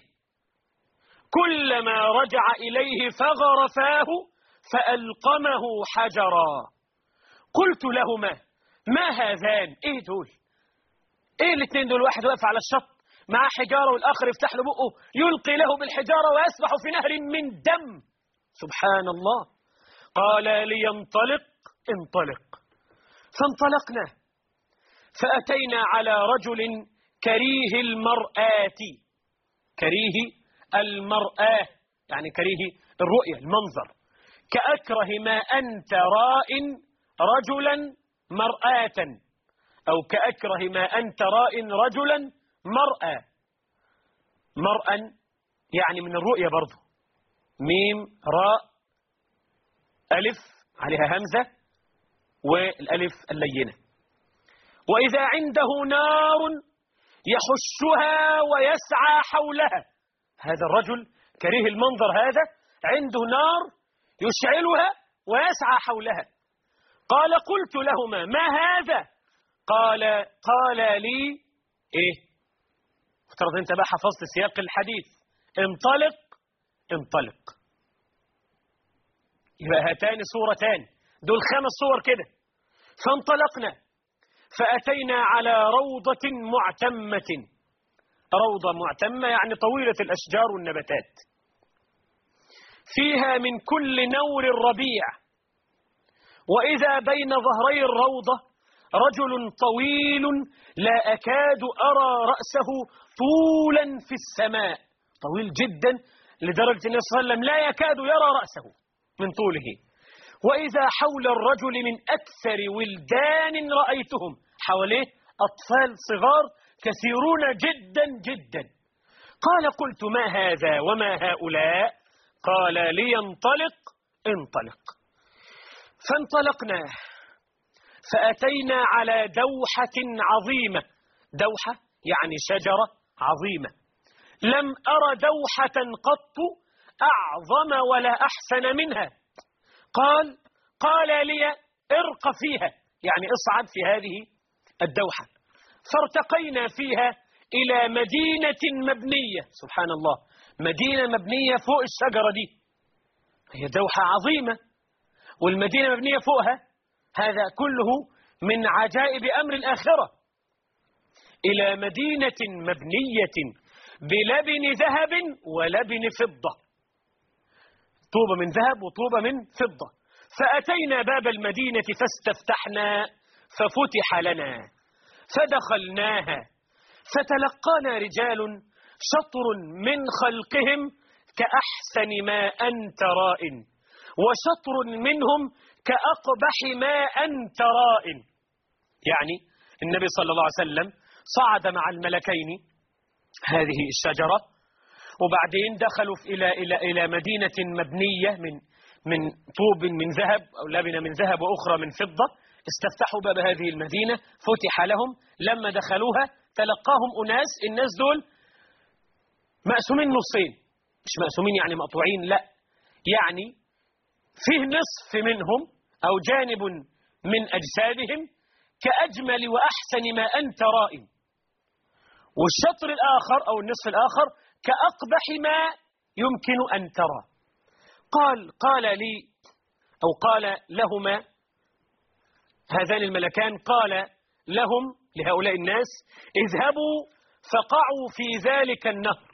كلما رجع إليه فغر فاه فألقمه حجرا. قلت لهما ما هذان؟ إيه دول؟ ايه الاثنين دول؟ واحد واقف على الشط معاه حجارة والآخر يفتح له بقه يلقي له بالحجارة ويسبح في نهر من دم. سبحان الله. قال لينطلق انطلق. فانطلقنا فأتينا على رجل كريه المرآة. كريه المرآة يعني كريه الرؤية المنظر. كأكره ما أنت راء رجلا مرآة، أو كأكره ما أنت راء رجلا مرأة. مرأة يعني من الرؤية برضو، ميم راء ألف عليها همزة والألف اللينة. وإذا عنده نار يحشها ويسعى حولها. هذا الرجل كريه المنظر هذا عنده نار يشعلها ويسعى حولها. قال قلت لهما ما هذا؟ قال قال لي ايه؟ افترض انت بقى حفظت سياق الحديث. انطلق انطلق. يبقى هاتان صورتان، دول خمس صور كده. فانطلقنا فأتينا على روضة معتمة. روضة معتمة يعني طويلة الأشجار والنباتات، فيها من كل نور ربيع. وإذا بين ظهري الروضة رجل طويل لا أكاد أرى رأسه طولا في السماء. طويل جدا لدرجة النبي صلى الله عليه وسلم لا يكاد يرى رأسه من طوله. وإذا حول الرجل من أكثر ولدان رأيتهم، حواليه أطفال صغار كثيرون جدا جدا. قال قلت ما هذا وما هؤلاء؟ قال لينطلق انطلق. فانطلقنا فأتينا على دوحة عظيمة. دوحة يعني شجرة عظيمة. لم أر دوحة قط أعظم ولا أحسن منها. قال قال لي ارق فيها يعني اصعد في هذه الدوحة. فارتقينا فيها إلى مدينة مبنية. سبحان الله، مدينة مبنية فوق الشجرة دي. هي دوحة عظيمة والمدينة مبنية فوقها. هذا كله من عجائب أمر الآخرة. إلى مدينة مبنية بلبن ذهب ولبن فضة. طوبة من ذهب وطوبة من فضة. فأتينا باب المدينة فاستفتحنا ففتح لنا فدخلناها فتلقانا رجال شطر من خلقهم كأحسن ما أنت راء، وشطر منهم كأقبح ما أنت راء. يعني النبي صلى الله عليه وسلم صعد مع الملكين هذه الشجرة، وبعدين دخلوا إلى إلى إلى مدينة مبنية من من طوب من ذهب أو لبنة من ذهب وأخرى من فضة. استفتحوا باب هذه المدينة فتح لهم. لما دخلوها تلقاهم أناس، الناس دول مقسومين نصين، مش مقسومين يعني مقطوعين، لا، يعني فيه نصف منهم أو جانب من أجسادهم كأجمل وأحسن ما أنت راء، والشطر الآخر أو النصف الآخر كأقبح ما يمكن أن ترى. قال قال لي أو قال لهما هذان الملكان، قال لهم لهؤلاء الناس اذهبوا فقعوا في ذلك النهر.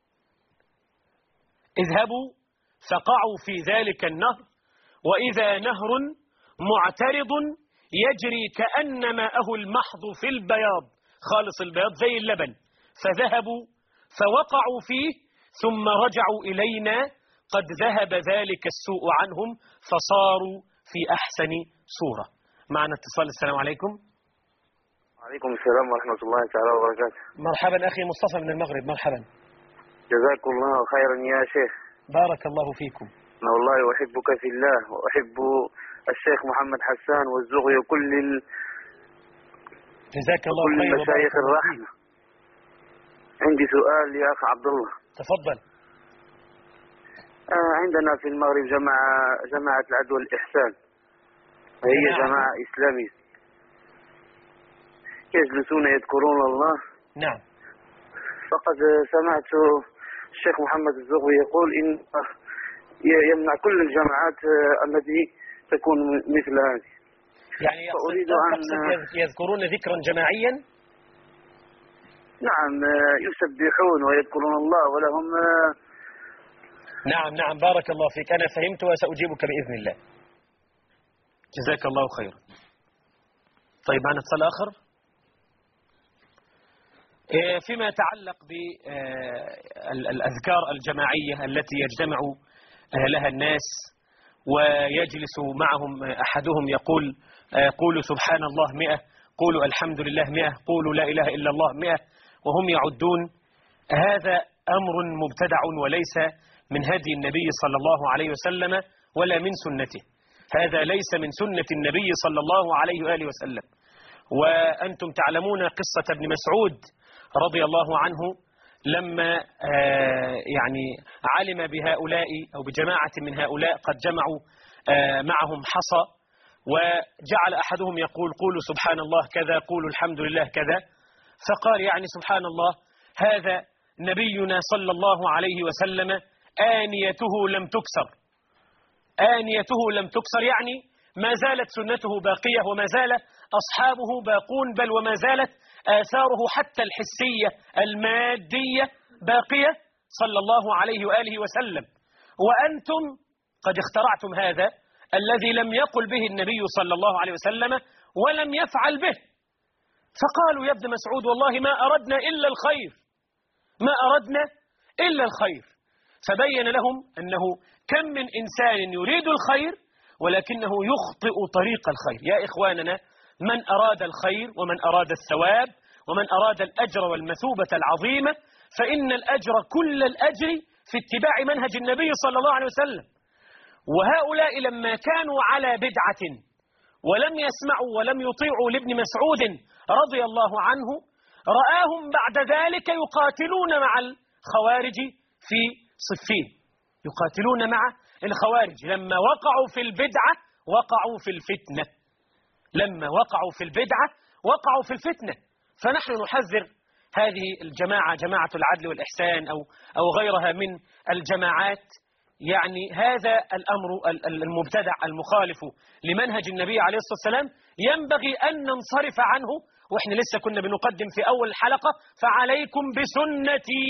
اذهبوا فقعوا في ذلك النهر، وإذا نهر معترض يجري كأن ماءه المحض في البياض، خالص البياض زي اللبن. فذهبوا فوقعوا فيه ثم رجعوا إلينا قد ذهب ذلك السوء عنهم فصاروا في أحسن صورة. معنا اتصال. السلام عليكم. وعليكم السلام ورحمة الله تعالى وبركاته. مرحبا أخي مصطفى من المغرب. مرحبا. جزاكم الله خيرا يا شيخ. بارك الله فيكم. أنا والله أحبك في الله وأحب الشيخ محمد حسان والزغي وكل ال... جزاك الله كل خير المشايخ الرحمة. عندي سؤال يا أخ عبد الله. تفضل. آه عندنا في المغرب جماعة جماعة العدل والإحسان، هي جماعة, جماعة إسلامية يجلسون يذكرون الله. نعم. فقد سمعت الشيخ محمد الزغوي يقول إن يمنع كل الجماعات التي تكون مثل هذه. يعني فأريد أن يذكرون ذكرا جماعيا. نعم يسبحون ويذكرون الله ولهم. نعم نعم بارك الله فيك، أنا فهمت وسأجيبك بإذن الله. جزاك الله خيرا. طيب معنا اتصال آخر فيما يتعلق بالأذكار الجماعية التي يجتمع لها الناس ويجلس معهم أحدهم يقول قولوا سبحان الله مئة، قولوا الحمد لله مئة، قولوا لا إله إلا الله مئة، وهم يعدون. هذا أمر مبتدع وليس من هدي النبي صلى الله عليه وسلم ولا من سنته. هذا ليس من سنة النبي صلى الله عليه وآله وسلم. وأنتم تعلمون قصة ابن مسعود رضي الله عنه لما يعني علم بهؤلاء أو بجماعة من هؤلاء قد جمعوا معهم حصى، وجعل أحدهم يقول قولوا سبحان الله كذا، قولوا الحمد لله كذا، فقال يعني سبحان الله هذا نبينا صلى الله عليه وسلم آنيته لم تكسر، آنيته لم تكسر، يعني ما زالت سنته باقية وما زال أصحابه باقون، بل وما زالت آثاره حتى الحسية المادية باقية صلى الله عليه وآله وسلم. وأنتم قد اخترعتم هذا الذي لم يقل به النبي صلى الله عليه وسلم ولم يفعل به. فقالوا يا ابن مسعود والله ما أردنا إلا الخير، ما أردنا إلا الخير. فبين لهم أنه كم من إنسان يريد الخير ولكنه يخطئ طريق الخير. يا إخواننا، من أراد الخير ومن أراد الثواب ومن أراد الأجر والمثوبة العظيمة فإن الأجر كل الأجر في اتباع منهج النبي صلى الله عليه وسلم. وهؤلاء لما كانوا على بدعة ولم يسمعوا ولم يطيعوا لابن مسعود رضي الله عنه، رآهم بعد ذلك يقاتلون مع الخوارج في صفين، يقاتلون مع الخوارج. لما وقعوا في البدعة وقعوا في الفتنة، لما وقعوا في البدعة وقعوا في الفتنة. فنحن نحذر هذه الجماعة، جماعة العدل والإحسان أو أو غيرها من الجماعات، يعني هذا الأمر المبتدع المخالف لمنهج النبي عليه الصلاة والسلام ينبغي أن ننصرف عنه. وإحنا لسه كنا بنقدم في أول الحلقة فعليكم بسنتي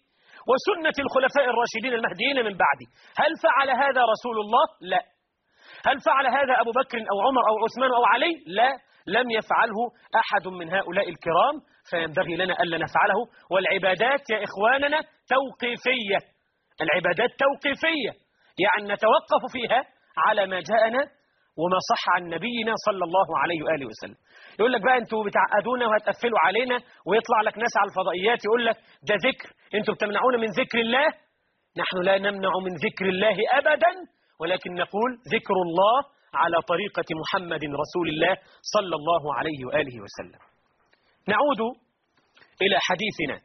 وسنة الخلفاء الراشدين المهديين من بعدي. هل فعل هذا رسول الله؟ لا. هل فعل هذا أبو بكر أو عمر أو عثمان أو علي؟ لا، لم يفعله أحد من هؤلاء الكرام، فينبغي لنا ألا نفعله. والعبادات يا إخواننا توقيفية، العبادات توقيفية، يعني نتوقف فيها على ما جاءنا وما صح عن نبينا صلى الله عليه وآله وسلم. يقول لك بقى أنتوا بتعقدونا وهتقفلوا علينا، ويطلع لك ناس على الفضائيات يقول لك ده ذكر، أنتوا بتمنعونا من ذكر الله. نحن لا نمنع من ذكر الله أبدا، ولكن نقول ذكر الله على طريقة محمد رسول الله صلى الله عليه وآله وسلم. نعود إلى حديثنا.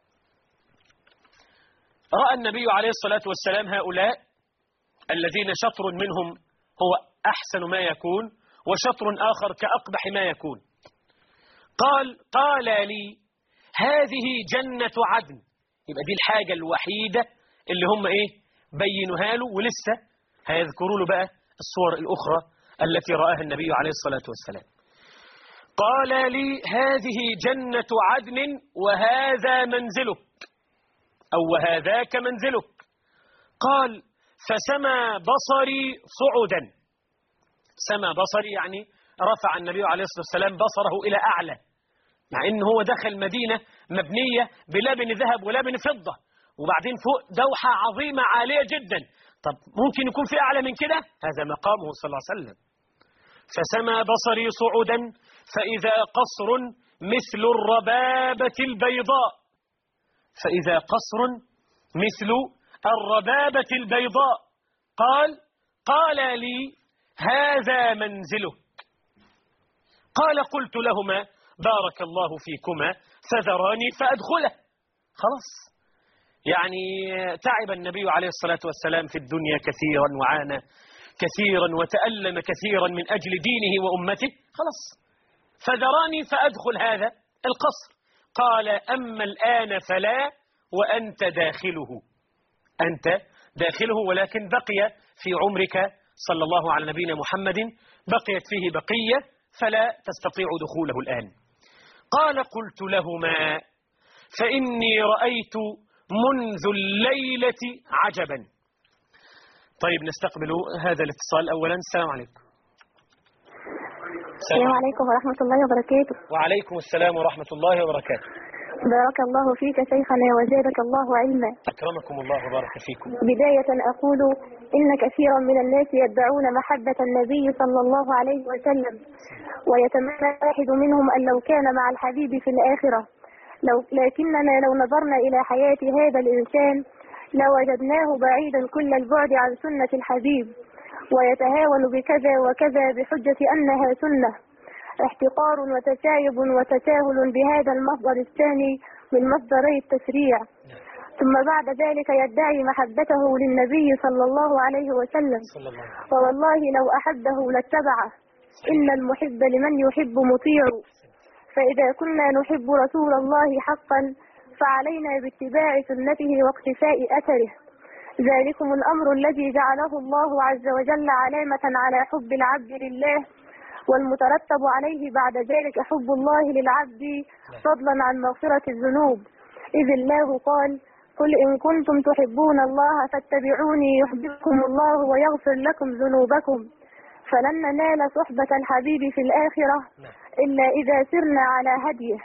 رأى النبي عليه الصلاة والسلام هؤلاء الذين شطر منهم هو أحسن ما يكون وشطر آخر كأقبح ما يكون. قال قال لي هذه جنة عدن. يبقى دي الحاجة الوحيدة اللي هم إيه بينوها له، ولسه هيذكروا له بقى الصور الأخرى التي رآها النبي عليه الصلاة والسلام. قال لي هذه جنة عدن وهذا منزلك أو وهذاك منزلك. قال فسمى بصري صعدا. سمى بصري يعني رفع النبي عليه الصلاة والسلام بصره إلى أعلى، مع إنه هو دخل مدينة مبنية بلبن ذهب ولبن فضة، وبعدين فوق دوحة عظيمة عالية جدا. طب ممكن يكون في أعلى من كده؟ هذا مقامه صلى الله عليه وسلم. فسمى بصري صعدا فإذا قصر مثل الربابة البيضاء، فإذا قصر مثل الربابة البيضاء. قال قال لي هذا منزلك. قال قلت لهما بارك الله فيكما فذراني فأدخله. خلاص، يعني تعب النبي عليه الصلاة والسلام في الدنيا كثيرا وعانى كثيرا وتألم كثيرا من أجل دينه وأمته، خلاص فذراني فأدخل هذا القصر. قال أما الآن فلا وأنت داخله، أنت داخله، ولكن بقي في عمرك صلى الله على نبينا محمد بقيت فيه بقية فلا تستطيع دخوله الآن. قال قلت لهما فإني رأيت منذ الليلة عجبا. طيب نستقبل هذا الاتصال أولا. السلام عليكم. السلام عليكم ورحمة الله وبركاته. وعليكم السلام ورحمة الله وبركاته. بارك الله فيك شيخنا وزادك الله علما. أكرمكم الله وبارك فيكم. بداية أقول إن كثيرا من الناس يدعون محبة النبي صلى الله عليه وسلم، ويتمنى واحد منهم أن لو كان مع الحبيب في الآخرة، لو لكننا لو نظرنا إلى حياة هذا الإنسان لوجدناه بعيدا كل البعد عن سنة الحبيب، ويتهاون بكذا وكذا بحجة أنها سنة. احتقار وتشايب وتساهل بهذا المصدر الثاني من مصدري التشريع، ثم بعد ذلك يدعي محبته للنبي صلى الله عليه وسلم، ووالله لو أحبه لاتبعه، إن المحب لمن يحب مطيع. فإذا كنا نحب رسول الله حقا فعلينا باتباع سنته واقتفاء أثره. ذلكم الأمر الذي جعله الله عز وجل علامة على حب العبد لله، والمترتب عليه بعد ذلك حب الله للعبد فضلا عن مغفرة الذنوب، إذ الله قال: قل إن كنتم تحبون الله فاتبعوني يحببكم الله ويغفر لكم ذنوبكم. فلن ننال صحبة الحبيب في الآخرة إلا إذا سرنا على هديه.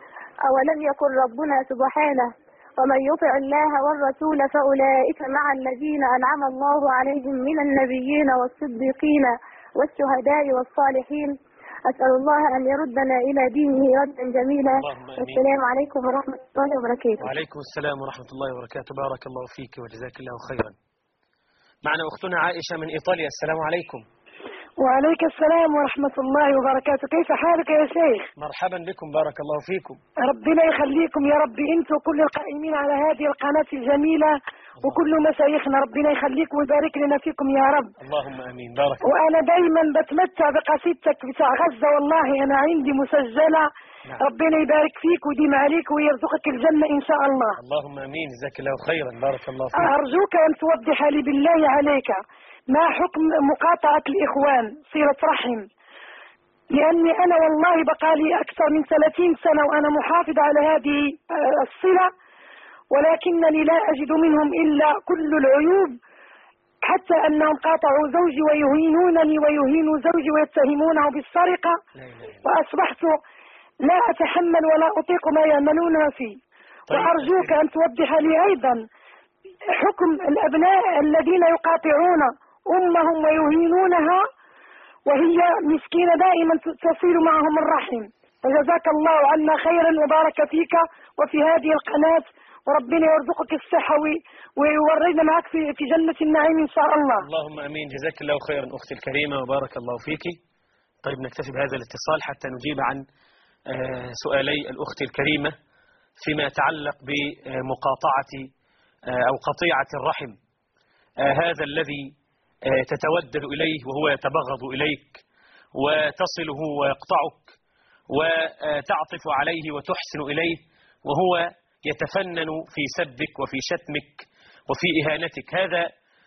أولم يكن ربنا سبحانه: ومن يطع الله والرسول فأولئك مع الذين أنعم الله عليهم من النبيين والصديقين والشهداء والصالحين. أسأل الله أن يردنا إلى دينه ردا جميلا. والسلام عليكم ورحمة الله وبركاته. وعليكم السلام ورحمة الله وبركاته. بارك الله فيك وجزاك الله خيرا. معنا أختنا عائشة من إيطاليا. السلام عليكم. وعليك السلام ورحمة الله وبركاته. كيف حالك يا شيخ؟ مرحبا بكم، بارك الله فيكم. ربنا يخليكم يا رب، انتم كل القائمين على هذه القناة الجميلة وكل مشايخنا، ربنا يخليكم ويبارك لنا فيكم يا رب. اللهم امين. بارك الله. وانا دايما بتمتع بقصيدتك بتاع غزة، والله انا عندي مسجلة. نعم. ربنا يبارك فيك ويديم عليك ويرزقك الجنة ان شاء الله. اللهم امين، جزاك الله خيرا. بارك الله فيك. ارجوك ان توضح لي بالله عليك ما حكم مقاطعة الإخوان صلة رحم، لأني أنا والله بقالي أكثر من ثلاثين سنة وأنا محافظة على هذه الصلة، ولكنني لا أجد منهم إلا كل العيوب، حتى أنهم قاطعوا زوجي ويهينونني ويهينوا زوجي ويتهمونه بالسرقة، وأصبحت لا أتحمل ولا أطيق ما يعملون فيه. وأرجوك أن توضح لي أيضا حكم الأبناء الذين يقاطعون أمهم ويهينونها وهي مسكينة دائما تصير معهم الرحم. وجزاك الله عنا خيرا وبارك فيك وفي هذه القناة، وربنا يرزقك الصحة ويورينا معك في في جنة النعيم إن شاء الله. اللهم أمين، جزاك الله خيرا أختي الكريمة وبارك الله فيك. طيب نكتفي بهذا الاتصال حتى نجيب عن سؤالي الأخت الكريمة فيما يتعلق بمقاطعة أو قطيعة الرحم، هذا الذي تتودد إليه وهو يتبغض إليك وتصله ويقطعك وتعطف عليه وتحسن إليه، وهو يتفنن في سبك وفي شتمك وفي إهانتك. هذا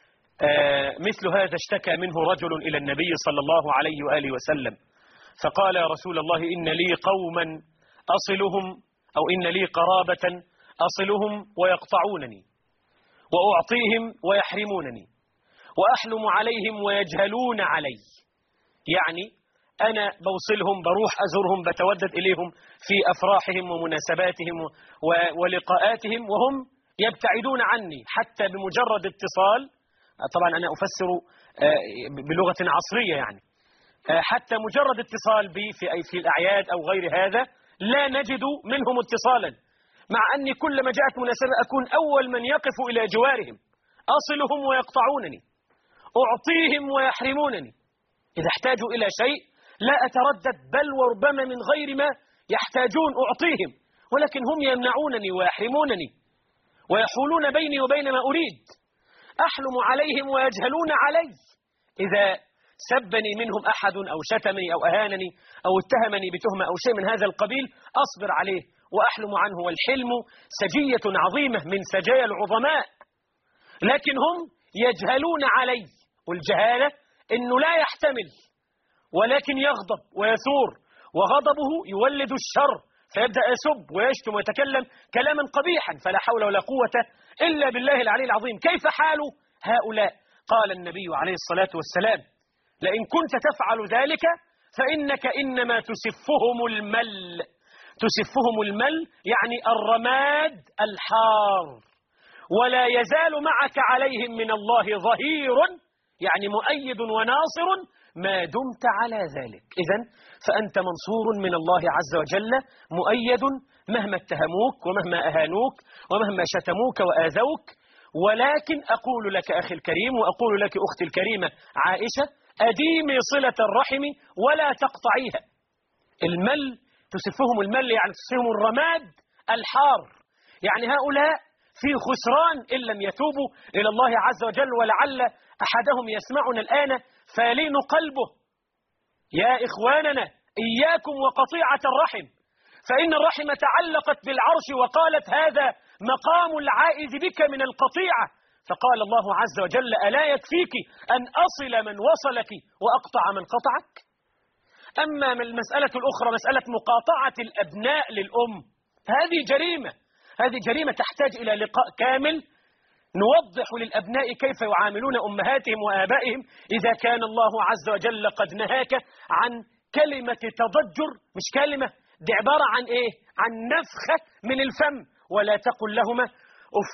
مثل هذا اشتكى منه رجل إلى النبي صلى الله عليه وآله وسلم، فقال يا رسول الله إن لي قوما أصلهم أو إن لي قرابة أصلهم ويقطعونني وأعطيهم ويحرمونني وأحلم عليهم ويجهلون علي. يعني أنا بوصلهم، بروح أزورهم، بتودد إليهم في أفراحهم ومناسباتهم ولقاءاتهم وهم يبتعدون عني حتى بمجرد اتصال. طبعا أنا أفسر بلغة عصرية، يعني حتى مجرد اتصال بي في في الأعياد أو غير هذا لا نجد منهم اتصالا، مع أني كلما جاءت مناسبة أكون أول من يقف إلى جوارهم، أصلهم ويقطعونني، أعطيهم ويحرمونني، إذا احتاجوا إلى شيء لا أتردد، بل وربما من غير ما يحتاجون أعطيهم، ولكن هم يمنعونني ويحرمونني ويحولون بيني وبين ما أريد. أحلم عليهم ويجهلون علي. إذا سبني منهم أحد أو شتمني أو أهانني أو اتهمني بتهمة أو شيء من هذا القبيل أصبر عليه وأحلم عنه، والحلم سجية عظيمة من سجايا العظماء، لكن هم يجهلون علي. والجهالة إنه لا يحتمل ولكن يغضب ويثور، وغضبه يولد الشر فيبدأ يسب ويشتم ويتكلم كلاما قبيحا، فلا حول ولا قوة إلا بالله العلي العظيم. كيف حال هؤلاء؟ قال النبي عليه الصلاة والسلام: لئن كنت تفعل ذلك فإنك إنما تسفهم المل. تسفهم المل يعني الرماد الحار، ولا يزال معك عليهم من الله ظهير، يعني مؤيد وناصر ما دمت على ذلك. إذن فأنت منصور من الله عز وجل، مؤيد مهما اتهموك ومهما أهانوك ومهما شتموك وآذوك. ولكن أقول لك أخي الكريم، وأقول لك أختي الكريمة عائشة: أديمي صلة الرحم ولا تقطعيها. المل تسفهم المل يعني تسفهم الرماد الحار، يعني هؤلاء في خسران إن لم يتوبوا إلى الله عز وجل. ولعل أحدهم يسمعنا الآن فيلين قلبه. يا إخواننا، إياكم وقطيعة الرحم، فإن الرحم تعلقت بالعرش وقالت: هذا مقام العائذ بك من القطيعة. فقال الله عز وجل: ألا يكفيك أن أصل من وصلك وأقطع من قطعك؟ أما من المسألة الأخرى، مسألة مقاطعة الأبناء للأم، هذه جريمة، هذه جريمة تحتاج إلى لقاء كامل نوضح للأبناء كيف يعاملون أمهاتهم وآبائهم إذا كان الله عز وجل قد نهاك عن كلمة تضجر. مش كلمة، دي عبارة عن إيه؟ عن نفخة من الفم. ولا تقل لهما أف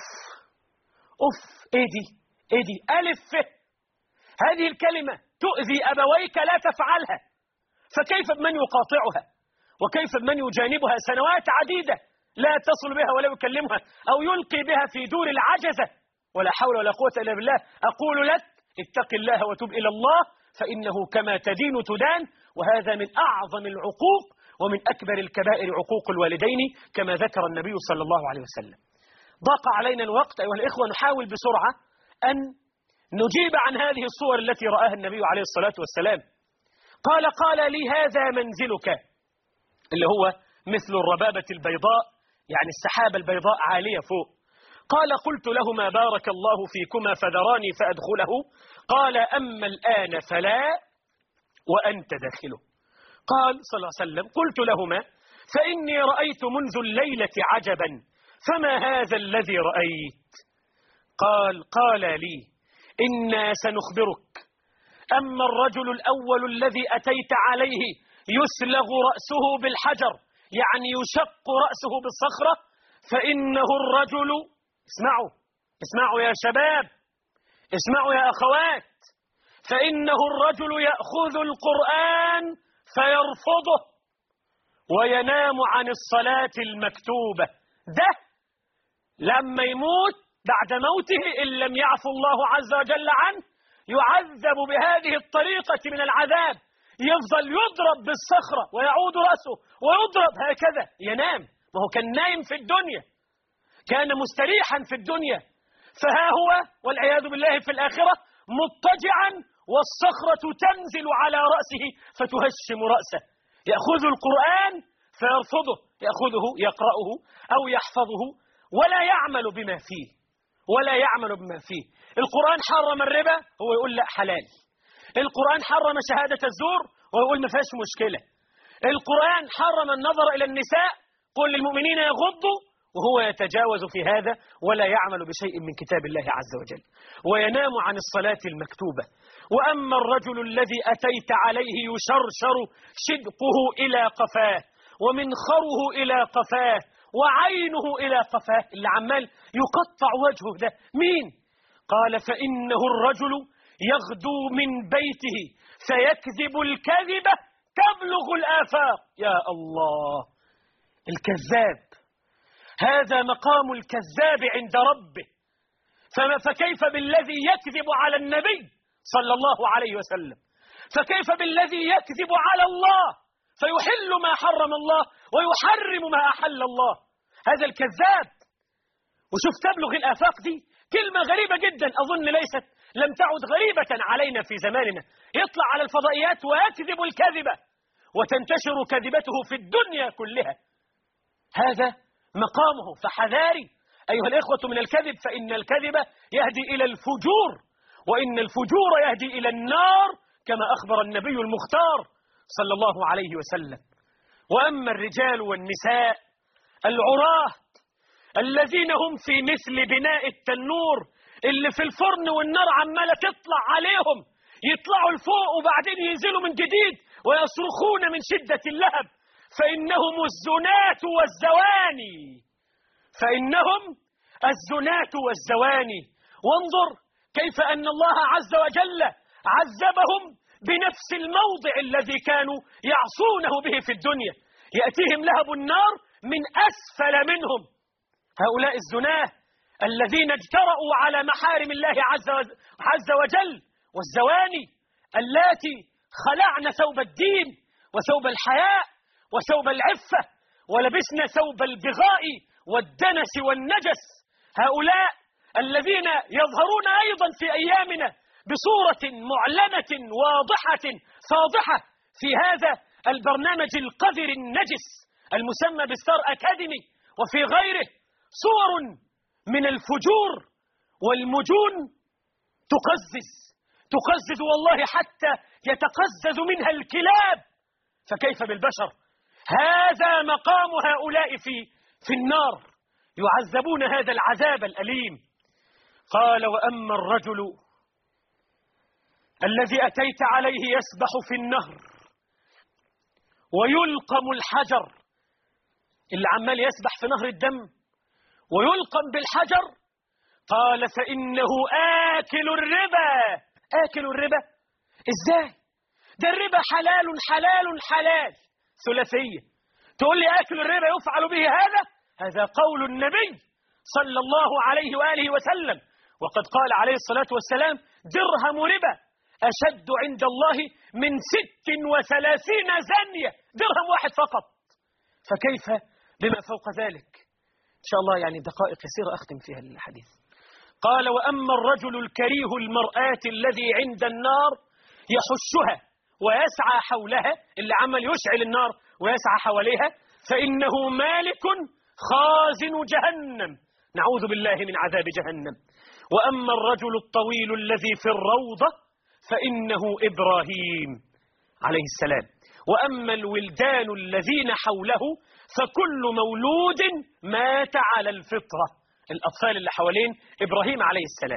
أف. إيه دي؟ إيه دي؟ ألف ف. هذه الكلمة تؤذي أبويك، لا تفعلها. فكيف بمن يقاطعها؟ وكيف بمن يجانبها سنوات عديدة لا تصل بها ولا يكلمها أو يلقي بها في دور العجزة؟ ولا حول ولا قوة إلا بالله. أقول لك: اتق الله وتب إلى الله، فإنه كما تدين تدان. وهذا من أعظم العقوق ومن أكبر الكبائر عقوق الوالدين كما ذكر النبي صلى الله عليه وسلم. ضاق علينا الوقت أيها الإخوة، نحاول بسرعة أن نجيب عن هذه الصور التي رآها النبي عليه الصلاة والسلام. قال: قال لي: هذا منزلك، اللي هو مثل الربابة البيضاء، يعني السحابة البيضاء عالية فوق. قال: قلت لهما: بارك الله فيكما، فذراني فأدخله. قال: أما الآن فلا، وأنت داخله. قال صلى الله عليه وسلم: قلت لهما: فإني رأيت منذ الليلة عجبا، فما هذا الذي رأيت؟ قال: قال لي: إنا سنخبرك. أما الرجل الأول الذي أتيت عليه يسلغ رأسه بالحجر، يعني يشق رأسه بالصخرة، فإنه الرجل، اسمعوا اسمعوا يا شباب، اسمعوا يا أخوات، فإنه الرجل يأخذ القرآن فيرفضه وينام عن الصلاة المكتوبة. ده لما يموت بعد موته إن لم يعفو الله عز وجل عنه يعذب بهذه الطريقة من العذاب. يفضل يضرب بالصخرة ويعود رأسه ويضرب هكذا، ينام. ما هو كان نايم في الدنيا، كان مستريحا في الدنيا، فها هو والعياذ بالله في الآخرة مضطجعا والصخرة تنزل على رأسه فتهشم رأسه. يأخذ القرآن فيرفضه، يأخذه يقرأه أو يحفظه ولا يعمل بما فيه، ولا يعمل بما فيه. القرآن حرم الربا، هو يقول لا حلال. القرآن حرم شهادة الزور، وهو يقول ما فيهاش مشكلة. القرآن حرم النظر إلى النساء، قل للمؤمنين يغضوا، وهو يتجاوز في هذا ولا يعمل بشيء من كتاب الله عز وجل، وينام عن الصلاة المكتوبة. وأما الرجل الذي أتيت عليه يشرشر شدقه إلى قفاه ومنخره إلى قفاه وعينه إلى قفاه، اللي عمال يقطع وجهه ده مين؟ قال: فإنه الرجل يغدو من بيته فيكذب الكذبة تبلغ الآفاق. يا الله، الكذاب، هذا مقام الكذاب عند ربه. فما فكيف بالذي يكذب على النبي صلى الله عليه وسلم؟ فكيف بالذي يكذب على الله فيحل ما حرم الله ويحرم ما أحل الله؟ هذا الكذاب. وشوف تبلغ الآفاق دي كلمة غريبة جدا، أظن ليست لم تعد غريبة علينا في زماننا. يطلع على الفضائيات ويكذب الكذبة وتنتشر كذبته في الدنيا كلها. هذا مقامه، فحذاري أيها الإخوة من الكذب، فإن الكذب يهدي إلى الفجور، وإن الفجور يهدي إلى النار كما أخبر النبي المختار صلى الله عليه وسلم. وأما الرجال والنساء العراة الذين هم في مثل بناء التنور اللي في الفرن والنار عمالة تطلع عليهم، يطلعوا لفوق وبعدين ينزلوا من جديد ويصرخون من شدة اللهب، فإنهم الزنات والزواني، فإنهم الزنات والزواني. وانظر كيف أن الله عز وجل عذبهم بنفس الموضع الذي كانوا يعصونه به في الدنيا، يأتيهم لهب النار من أسفل منهم. هؤلاء الزناه الذين اجترأوا على محارم الله عز وجل، والزواني اللاتي خلعن ثوب الدين وثوب الحياء وثوب العفة ولبسن ثوب البغاء والدنس والنجس. هؤلاء الذين يظهرون أيضا في أيامنا بصورة معلنة واضحة فاضحة في هذا البرنامج القذر النجس المسمى بالستار أكاديمي وفي غيره، صور من الفجور والمجون تقزز تقزز والله حتى يتقزز منها الكلاب، فكيف بالبشر؟ هذا مقام هؤلاء في في النار، يعذبون هذا العذاب الأليم. قال وأما الرجل الذي أتيت عليه يسبح في النهر ويلقم الحجر، اللي عمال يسبح في نهر الدم ويلقم بالحجر، قال فإنه آكل الربا. آكل الربا إزاي؟ ده الربا حلال حلال حلال ثلاثية، تقول لي آكل الربا يفعل به هذا؟ هذا قول النبي صلى الله عليه وآله وسلم، وقد قال عليه الصلاة والسلام درهم ربا أشد عند الله من ست وثلاثين زانية، درهم واحد فقط، فكيف بما فوق ذلك؟ إن شاء الله يعني دقائق يسيرة أختم فيها الحديث. قال وأما الرجل الكريه المرآة الذي عند النار يحشها ويسعى حولها، اللي عمل يشعل النار ويسعى حواليها، فإنه مالك خازن جهنم، نعوذ بالله من عذاب جهنم. وأما الرجل الطويل الذي في الروضة فإنه إبراهيم عليه السلام. وأما الولدان الذين حوله فكل مولود مات على الفطرة، الأطفال اللي حوالين إبراهيم عليه السلام.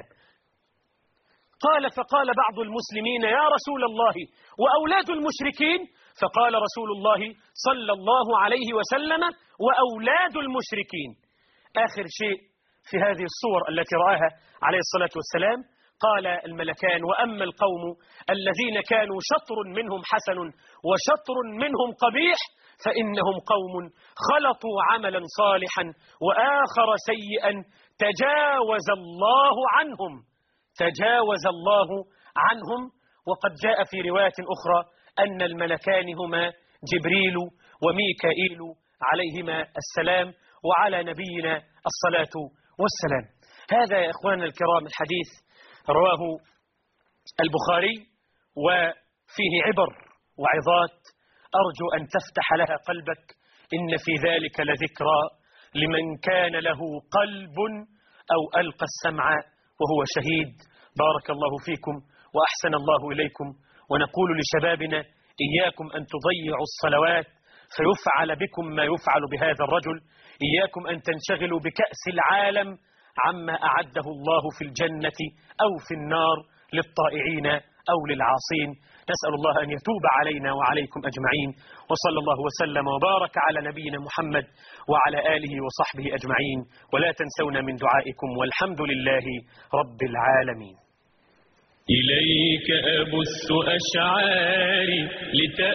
قال فقال بعض المسلمين يا رسول الله وأولاد المشركين؟ فقال رسول الله صلى الله عليه وسلم وأولاد المشركين. آخر شيء في هذه الصور التي رآها عليه الصلاة والسلام، قال الملكان وأما القوم الذين كانوا شطر منهم حسن وشطر منهم قبيح فإنهم قوم خلطوا عملا صالحا وآخر سيئا تجاوز الله عنهم تجاوز الله عنهم. وقد جاء في رواية أخرى أن الملكان هما جبريل وميكائيل عليهما السلام، وعلى نبينا الصلاة والسلام. هذا يا إخواننا الكرام الحديث رواه البخاري وفيه عبر وعظات أرجو أن تفتح لها قلبك، إن في ذلك لذكرى لمن كان له قلب أو ألقى السمع وهو شهيد. بارك الله فيكم وأحسن الله إليكم، ونقول لشبابنا إياكم أن تضيعوا الصلوات فيفعل بكم ما يفعل بهذا الرجل، إياكم أن تنشغلوا بكأس العالم عما أعده الله في الجنة أو في النار للطائعين أو للعاصين. نسأل الله أن يتوب علينا وعليكم أجمعين، وصلى الله وسلم وبارك على نبينا محمد وعلى آله وصحبه أجمعين، ولا تنسونا من دعائكم، والحمد لله رب العالمين. إليك أبث أشعاري لت